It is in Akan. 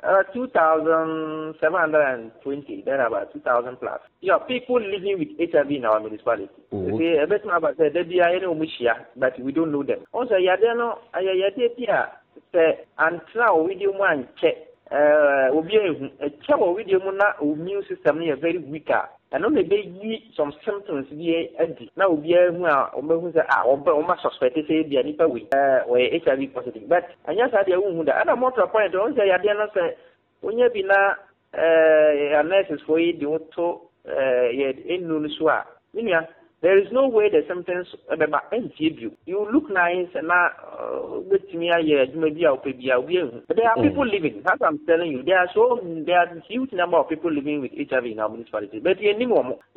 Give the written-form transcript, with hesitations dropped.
2,720, there are about 2,000 plus. Yeah, people living with HIV in our municipality. They a bit about the but we don't know them. Also, Yadeno, and now we do one check. Obi a trouble with your immune system is very weaker. And only they some symptoms be empty. Now we are who say or suspect say be any way or HIV positive. But and yes, I the other motor point don't say I dare say when you be na nurses for you do to in Nunuswa. There is no way the symptoms about NTB. You look nice and now with me, maybe but there are people living. As I'm telling you, there are huge number of people living with HIV in our municipality. But you